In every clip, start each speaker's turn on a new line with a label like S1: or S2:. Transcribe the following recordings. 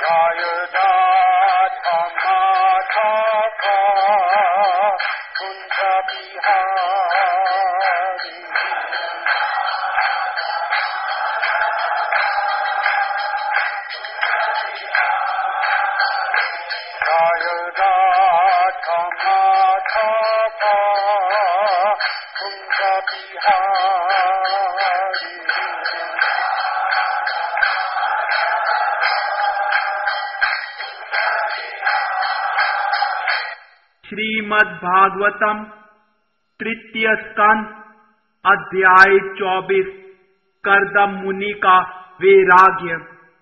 S1: श्रीमद् भागवतम तृतीय स्कंद अध्याय 24 कर्दम मुनि का वैराग्य।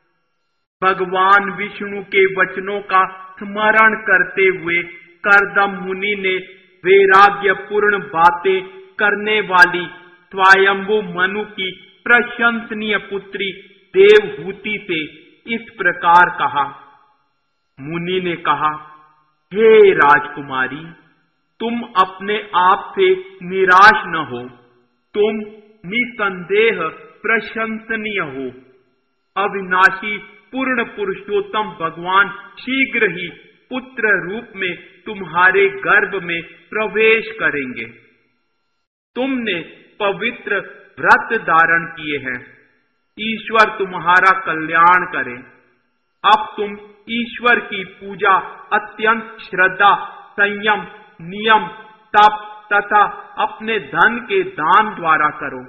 S1: भगवान विष्णु के वचनों का स्मरण करते हुए कर्दम मुनि ने वैराग्य पूर्ण बातें करने वाली स्वयंभू मनु की प्रशंसनीय पुत्री देवहूति से इस प्रकार कहा। मुनि ने कहा, हे राजकुमारी, तुम अपने आप से निराश न हो। तुम निसंदेह प्रशंसनीय हो। अविनाशी पूर्ण पुरुषोत्तम भगवान शीघ्र ही पुत्र रूप में तुम्हारे गर्भ में प्रवेश करेंगे। तुमने पवित्र व्रत धारण किए हैं। ईश्वर तुम्हारा कल्याण करे। अब तुम ईश्वर की पूजा अत्यंत श्रद्धा, संयम, नियम, तप तथा अपने धन के दान द्वारा करो।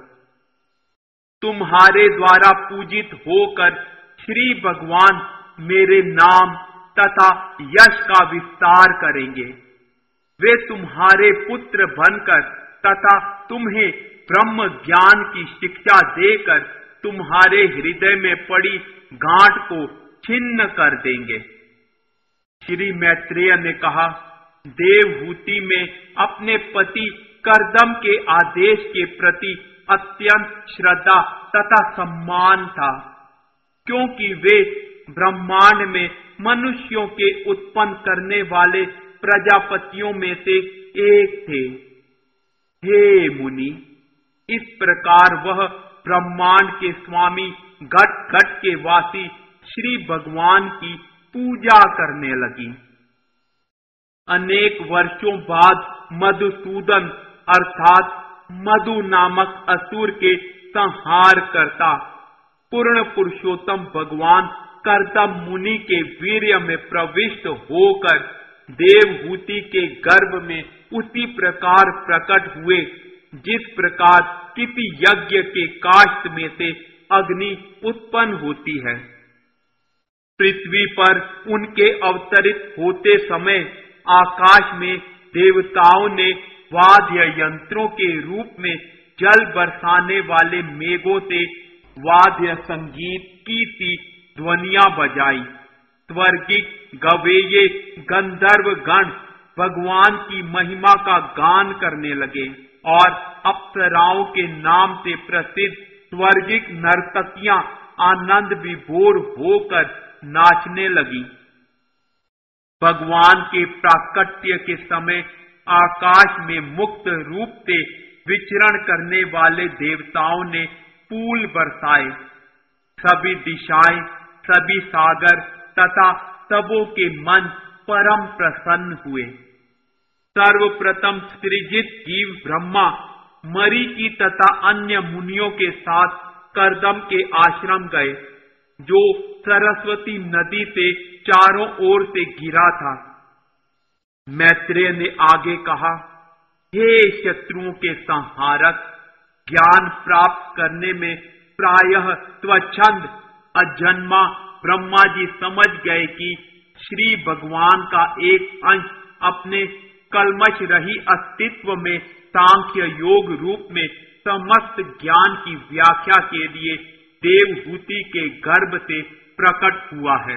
S1: तुम्हारे द्वारा पूजित होकर श्री भगवान मेरे नाम तथा यश का विस्तार करेंगे। वे तुम्हारे पुत्र बनकर तथा तुम्हें ब्रह्म ज्ञान की शिक्षा देकर तुम्हारे हृदय में पड़ी गांठ को छिन्न कर देंगे। श्री मैत्रेय ने कहा, देवहूति में अपने पति कर्दम के आदेश के प्रति अत्यंत श्रद्धा तथा सम्मान था, क्योंकि वे ब्रह्मांड में मनुष्यों के उत्पन्न करने वाले प्रजापतियों में से एक थे। हे मुनि, इस प्रकार वह ब्रह्मांड के स्वामी घट घट के वासी श्री भगवान की पूजा करने लगी। अनेक वर्षों बाद मधुसूदन अर्थात मधु नामक असुर के संहार करता पूर्ण पुरुषोत्तम भगवान कर्दम मुनि के वीर्य में प्रविष्ट होकर देवहूति के गर्भ में उसी प्रकार प्रकट हुए जिस प्रकार किसी यज्ञ के काष्ठ में से अग्नि उत्पन्न होती है। पृथ्वी पर उनके अवतरित होते समय आकाश में देवताओं ने वाद्य यंत्रों के रूप में जल बरसाने वाले मेघों से वाद्य संगीत की सी ध्वनियां बजाई। स्वर्गिक गवेये गंधर्व गण भगवान की महिमा का गान करने लगे और अप्सराओं के नाम से प्रसिद्ध स्वर्गिक नर्तकियां आनंद विभोर होकर नाचने लगी। भगवान के प्राकट्य के समय आकाश में मुक्त रूप से विचरण करने वाले देवताओं ने फूल बरसाए। सभी दिशाएं, सभी सागर तथा सबों के मन परम प्रसन्न हुए। सर्वप्रथम सृजित जीव ब्रह्मा मरीचि तथा अन्य मुनियों के साथ कर्दम के आश्रम गए, जो सरस्वती नदी से चारों ओर से घिरा था। मैत्रेय ने आगे कहा, हे शत्रुओं के संहारक, ज्ञान प्राप्त करने में प्रायः स्वच्छंद अजन्मा ब्रह्मा जी समझ गए कि श्री भगवान का एक अंश अपने कल्मश रही अस्तित्व में सांख्य योग रूप में समस्त ज्ञान की व्याख्या के लिए देवहूति के गर्भ से प्रकट हुआ है।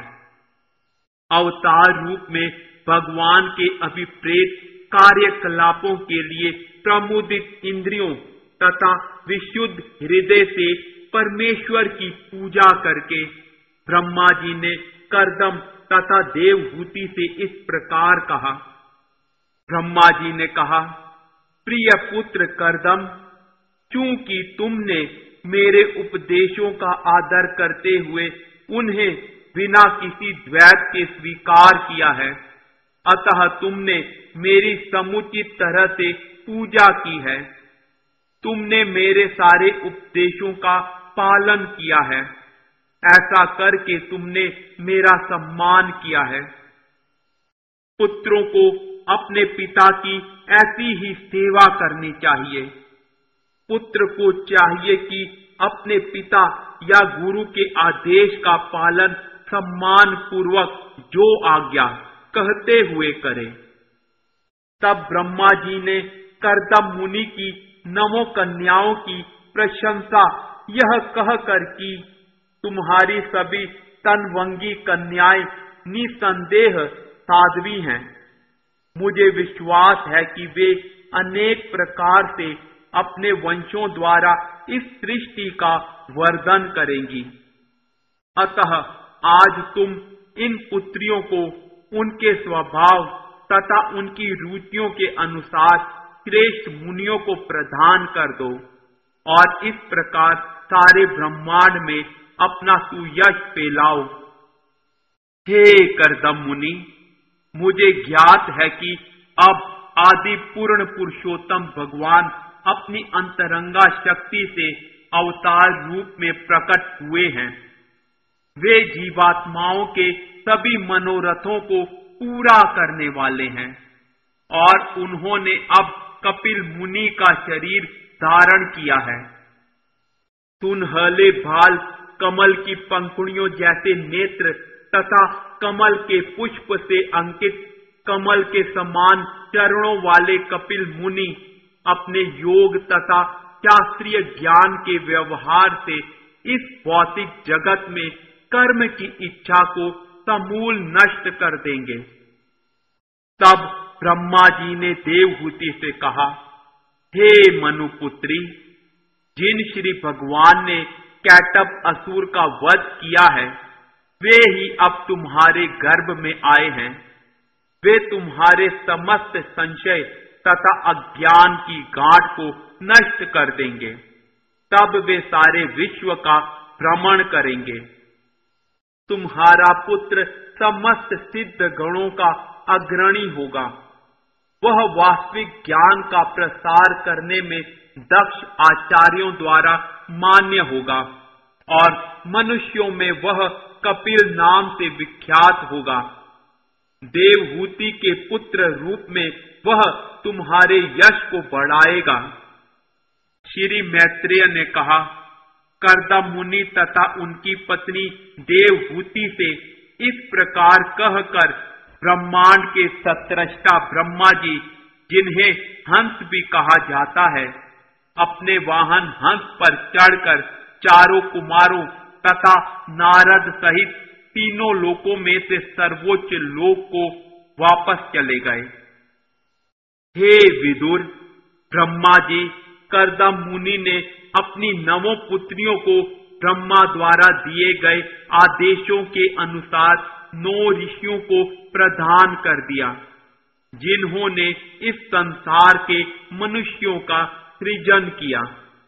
S1: अवतार रूप में भगवान के अभिप्रेत कार्यकलापों के लिए प्रमुदित इंद्रियों तथा विशुद्ध हृदय से परमेश्वर की पूजा करके ब्रह्मा जी ने कर्दम तथा देवहूति से इस प्रकार कहा। ब्रह्मा जी ने कहा, प्रिय पुत्र कर्दम, चूंकि तुमने मेरे उपदेशों का आदर करते हुए उन्हें बिना किसी द्वैत के स्वीकार किया है। अतः तुमने मेरी समुचित तरह से पूजा की है। तुमने मेरे सारे उपदेशों का पालन किया है। ऐसा करके तुमने मेरा सम्मान किया है। पुत्रों को अपने पिता की ऐसी ही सेवा करनी चाहिए। पुत्र को चाहिए कि अपने पिता या गुरु के आदेश का पालन सम्मान पूर्वक जो आज्ञा कहते हुए करे। तब ब्रह्मा जी ने कर्दम मुनि की 9 कन्याओं की प्रशंसा यह कहकर की, तुम्हारी सभी तनवंगी कन्याएं निसंदेह साध्वी हैं। मुझे विश्वास है कि वे अनेक प्रकार से अपने वंशों द्वारा इस सृष्टि का वर्धन करेंगी। अतः आज तुम इन पुत्रियों को उनके स्वभाव तथा उनकी रुचियों के अनुसार श्रेष्ठ मुनियों को प्रदान कर दो और इस प्रकार सारे ब्रह्मांड में अपना सुयश फैलाओ। हे कर्दम मुनि, मुझे ज्ञात है कि अब आदि पूर्ण पुरुषोत्तम भगवान अपनी अंतरंगा शक्ति से अवतार रूप में प्रकट हुए हैं। वे जीवात्माओं के सभी मनोरथों को पूरा करने वाले हैं और उन्होंने अब कपिल मुनि का शरीर धारण किया है। सुनहले भाल, कमल की पंखुड़ियों जैसे नेत्र तथा कमल के पुष्प से अंकित कमल के समान चरणों वाले कपिल मुनि अपने योग तथा शास्त्रीय ज्ञान के व्यवहार से इस भौतिक जगत में कर्म की इच्छा को समूल नष्ट कर देंगे। तब ब्रह्मा जी ने देवहूति से कहा, हे मनुपुत्री, जिन श्री भगवान ने कैटभ असुर का वध किया है, वे ही अब तुम्हारे गर्भ में आए हैं। वे तुम्हारे समस्त संशय तथा अज्ञान की गांठ को नष्ट कर देंगे। तब वे सारे विश्व का भ्रमण करेंगे। तुम्हारा पुत्र समस्त सिद्ध गणों का अग्रणी होगा। वह वास्तविक ज्ञान का प्रसार करने में दक्ष आचार्यों द्वारा मान्य होगा और मनुष्यों में वह कपिल नाम से विख्यात होगा। देवहूति के पुत्र रूप में वह तुम्हारे यश को बढ़ाएगा। श्री मैत्रेय ने कहा, कर्दम मुनि तथा उनकी पत्नी देवहूति से इस प्रकार कहकर ब्रह्मांड के सत्रष्टा ब्रह्मा जी, जिन्हें हंस भी कहा जाता है, अपने वाहन हंस पर चढ़कर चारों कुमारों तथा नारद सहित तीनों लोकों में से सर्वोच्च लोक को वापस चले गए। हे विदुर, ब्रह्मा जी कर्दम मुनि ने अपनी 9 पुत्रियों को ब्रह्मा द्वारा दिए गए आदेशों के अनुसार 9 ऋषियों को प्रदान कर दिया, जिन्होंने इस संसार के मनुष्यों का सृजन किया।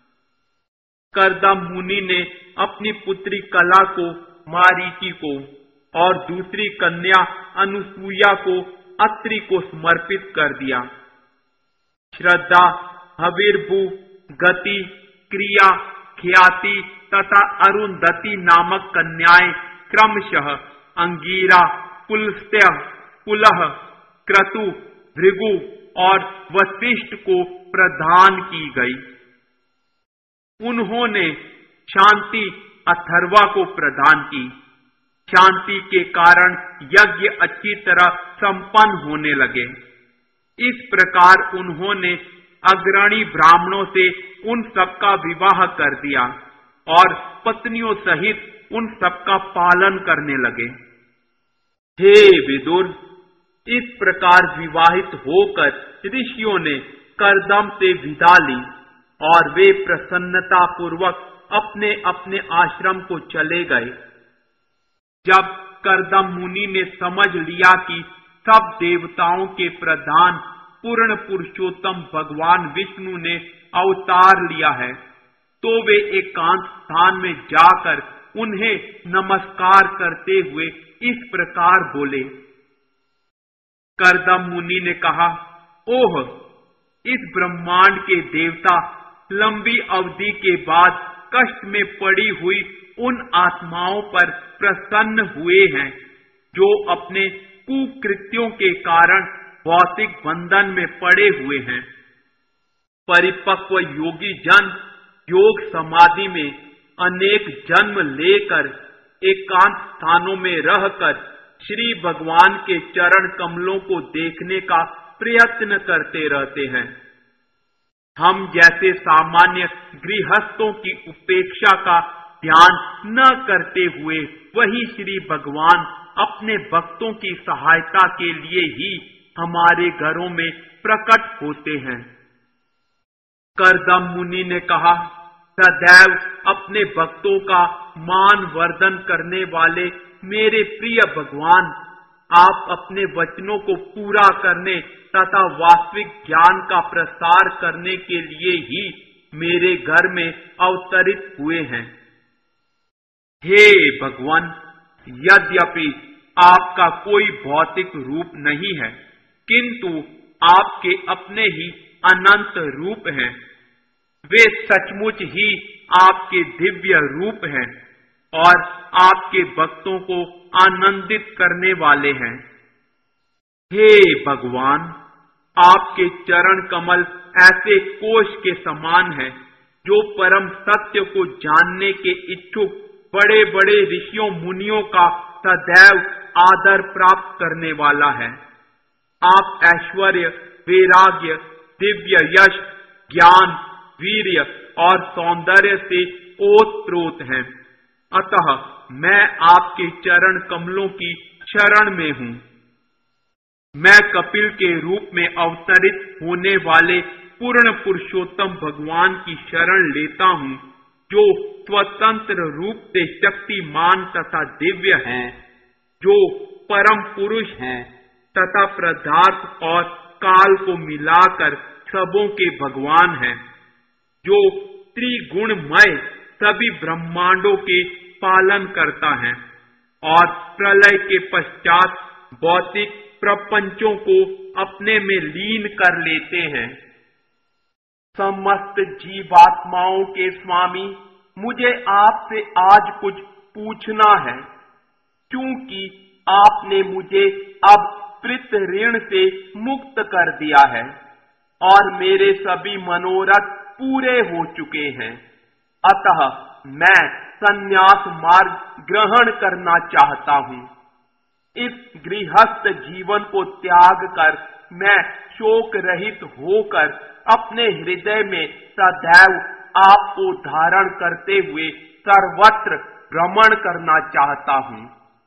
S1: कर्दम मुनि ने अपनी पुत्री कला को मारीचि को और दूसरी कन्या अनुसूया को अत्रि को समर्पित कर दिया। श्रद्धा, हविर्भू, गति, क्रिया, ख्याति तथा अरुंधति नामक कन्याएं क्रमशः अंगीरा, पुलस्त्य, पुलह, क्रतु, भृगु और वशिष्ठ को प्रदान की गई। उन्होंने शांति अथर्वा को प्रदान की। शांति के कारण यज्ञ अच्छी तरह संपन्न होने लगे। इस प्रकार उन्होंने अग्रणी ब्राह्मणों से उन सबका विवाह कर दिया और पत्नियों सहित उन सबका पालन करने लगे। हे विदुर, इस प्रकार विवाहित होकर ऋषियों ने कर्दम से विदा ली और वे प्रसन्नता पूर्वक अपने अपने आश्रम को चले गए। जब कर्दम मुनि ने समझ लिया कि सब देवताओं के प्रधान पूर्ण पुरुषोत्तम भगवान विष्णु ने अवतार लिया है, तो वे एकांत स्थान में जाकर उन्हें नमस्कार करते हुए इस प्रकार बोले। करदम मुनि ने कहा, ओह, इस ब्रह्मांड के देवता लंबी अवधि के बाद कष्ट में पड़ी हुई उन आत्माओं पर प्रसन्न हुए हैं जो अपने कुकृत्यों के कारण भौतिक बंधन में पड़े हुए हैं। परिपक्व योगी जन योग समाधि में अनेक जन्म लेकर एकांत स्थानों में रहकर श्री भगवान के चरण कमलों को देखने का प्रयत्न करते रहते हैं। हम जैसे सामान्य गृहस्थों की उपेक्षा का ध्यान न करते हुए वही श्री भगवान अपने भक्तों की सहायता के लिए ही हमारे घरों में प्रकट होते हैं। करदम मुनि ने कहा, सदैव अपने भक्तों का मान वर्धन करने वाले मेरे प्रिय भगवान, आप अपने वचनों को पूरा करने तथा वास्तविक ज्ञान का प्रसार करने के लिए ही मेरे घर में अवतरित हुए हैं। हे भगवान, यद्यपि आपका कोई भौतिक रूप नहीं है, किंतु आपके अपने ही अनंत रूप हैं। वे सचमुच ही आपके दिव्य रूप हैं और आपके भक्तों को आनंदित करने वाले हैं। हे भगवान, आपके चरण कमल ऐसे कोश के समान है जो परम सत्य को जानने के इच्छुक बड़े बड़े ऋषियों मुनियों का सदैव आदर प्राप्त करने वाला है। आप ऐश्वर्य, वैराग्य, दिव्य यश, ज्ञान, वीर्य और सौंदर्य से ओतप्रोत हैं। अतः मैं आपके चरण कमलों की शरण में हूँ। मैं कपिल के रूप में अवतरित होने वाले पूर्ण पुरुषोत्तम भगवान की शरण लेता हूँ, जो स्वतंत्र रूप से शक्तिमान तथा दिव्य हैं, जो परम पुरुष हैं तथा पदार्थ और काल को मिलाकर सबों के भगवान हैं, जो त्रिगुणमय सभी ब्रह्मांडों के पालन करता है और प्रलय के पश्चात भौतिक प्रपंचों को अपने में लीन कर लेते हैं। समस्त जीवात्माओं के स्वामी, मुझे आपसे आज कुछ पूछना है, क्योंकि आपने मुझे अब पितृ ऋण से मुक्त कर दिया है और मेरे सभी मनोरथ पूरे हो चुके हैं। अतः मैं संन्यास मार्ग ग्रहण करना चाहता हूँ। इस गृहस्थ जीवन को त्याग कर मैं शोक रहित होकर अपने हृदय में सदैव आपको धारण करते हुए सर्वत्र भ्रमण करना चाहता हूँ।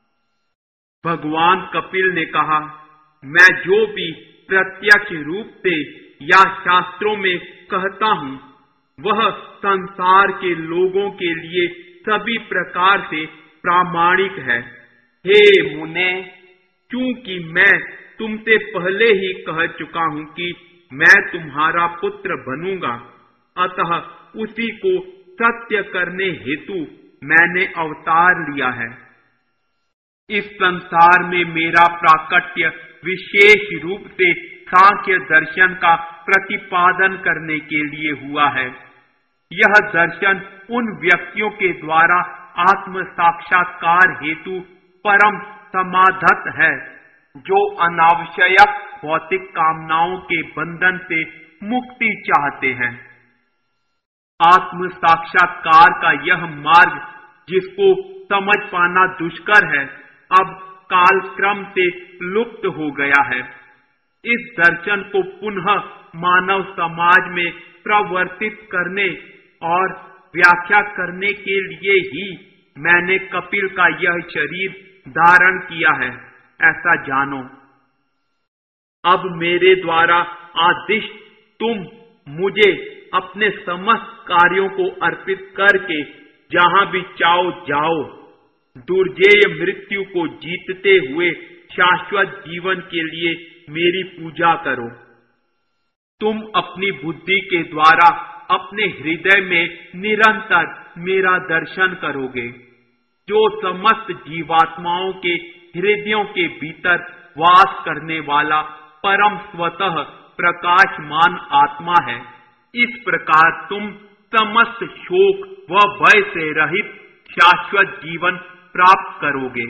S1: भगवान कपिल ने कहा, मैं जो भी प्रत्यक्ष रूप से या शास्त्रों में कहता हूँ, वह संसार के लोगों के लिए सभी प्रकार से प्रामाणिक है। हे मुने, क्योंकि मैं तुमसे पहले ही कह चुका हूँ कि मैं तुम्हारा पुत्र बनूंगा, अतः उसी को सत्य करने हेतु मैंने अवतार लिया है। इस संसार में मेरा प्राकट्य विशेष रूप से सांख्य दर्शन का प्रतिपादन करने के लिए हुआ है। यह दर्शन उन व्यक्तियों के द्वारा आत्म साक्षात्कार हेतु परम समाधत है, जो अनावश्यक भौतिक कामनाओं के बंधन से मुक्ति चाहते हैं। आत्म साक्षात्कार का यह मार्ग, जिसको समझ पाना दुष्कर है, अब कालक्रम से लुप्त हो गया है। इस दर्शन को पुनः मानव समाज में प्रवर्तित करने और व्याख्या करने के लिए ही मैंने कपिल का यह शरीर धारण किया है, ऐसा जानो। अब मेरे द्वारा आदिष्ट तुम मुझे अपने समस्त कार्यों को अर्पित करके जहां भी चाहो जाओ, दुर्जेय मृत्यु को जीतते हुए शाश्वत जीवन के लिए मेरी पूजा करो। तुम अपनी बुद्धि के द्वारा अपने हृदय में निरंतर मेरा दर्शन करोगे जो समस्त जीवात्माओं के हृदयों के भीतर वास करने वाला परम स्वतः प्रकाशमान आत्मा है। इस प्रकार तुम समस्त शोक व भय से रहित शाश्वत जीवन प्राप्त करोगे।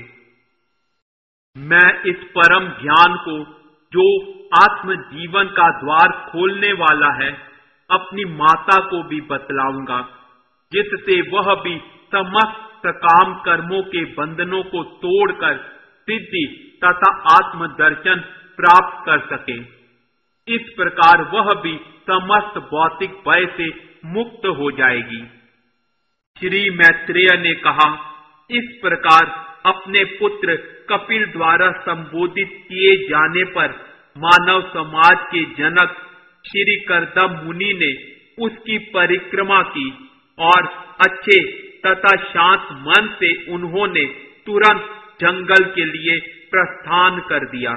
S1: मैं इस परम ज्ञान को, जो आत्म जीवन का द्वार खोलने वाला है, अपनी माता को भी बतलाऊंगा, जिससे वह भी समस्त काम कर्मों के बंधनों को तोड़कर सिद्धि तथा आत्म दर्शन प्राप्त कर सके। इस प्रकार वह भी समस्त भौतिक भय से मुक्त हो जाएगी। श्री मैत्रेय ने कहा, इस प्रकार अपने पुत्र कपिल द्वारा संबोधित किए जाने पर मानव समाज के जनक श्री कर्दम मुनि ने उसकी परिक्रमा की और अच्छे तथा शांत मन से उन्होंने तुरंत जंगल के लिए प्रस्थान कर दिया।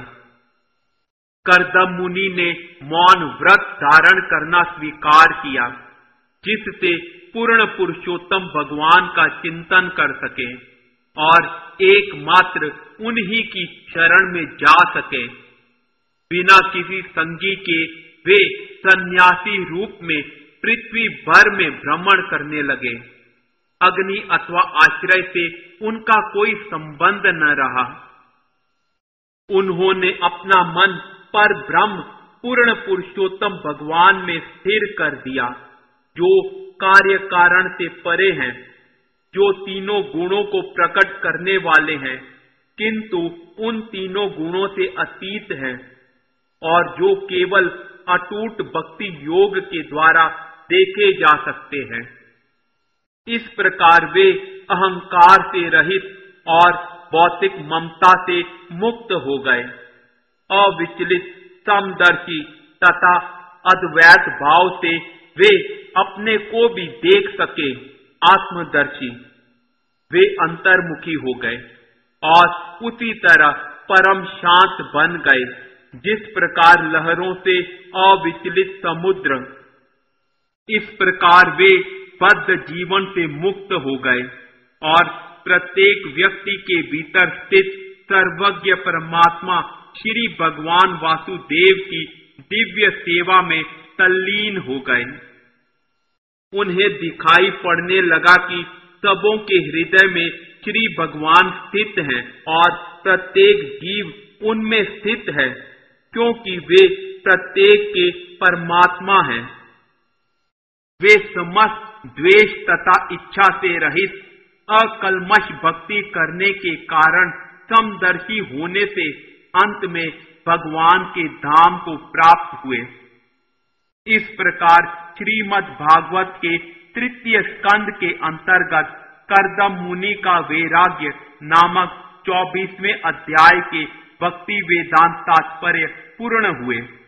S1: कर्दम मुनि ने मौन व्रत धारण करना स्वीकार किया, जिससे पूर्ण पुरुषोत्तम भगवान का चिंतन कर सके और एकमात्र उन्हीं की शरण में जा सके। बिना किसी संगी के वे सन्यासी रूप में पृथ्वी भर में भ्रमण करने लगे। अग्नि अथवा आश्रय से उनका कोई संबंध न रहा। उन्होंने अपना मन पर ब्रह्म पूर्ण पुरुषोत्तम भगवान में स्थिर कर दिया, जो कार्य कारण से परे हैं, जो तीनों गुणों को प्रकट करने वाले हैं, किंतु उन तीनों गुणों से अतीत हैं और जो केवल अटूट भक्ति योग के द्वारा देखे जा सकते हैं। इस प्रकार वे अहंकार से रहित और भौतिक ममता से मुक्त हो गए। अविचलित समदर्शी तथा अद्वैत भाव से वे अपने को भी देख सके आत्मदर्शी। वे अंतर्मुखी हो गए और उसी तरह परम शांत बन गए, जिस प्रकार लहरों से अविचलित समुद्र। इस प्रकार वे बद्ध जीवन से मुक्त हो गए और प्रत्येक व्यक्ति के भीतर स्थित सर्वज्ञ परमात्मा श्री भगवान वासुदेव की दिव्य सेवा में तल्लीन हो गए। उन्हें दिखाई पड़ने लगा कि सबों के हृदय में श्री भगवान स्थित हैं और प्रत्येक जीव उनमें स्थित है, क्योंकि वे प्रत्येक के परमात्मा हैं। वे समस्त द्वेष तथा इच्छा से रहित अकल्मष भक्ति करने के कारण समदर्शी होने से अंत में भगवान के धाम को प्राप्त हुए। इस प्रकार श्रीमद् भागवत के तृतीय स्कंद के अंतर्गत कर्दम मुनि का वैराग्य नामक 24वें अध्याय के भक्ति वेदांत तात्पर्य पूर्ण हुए।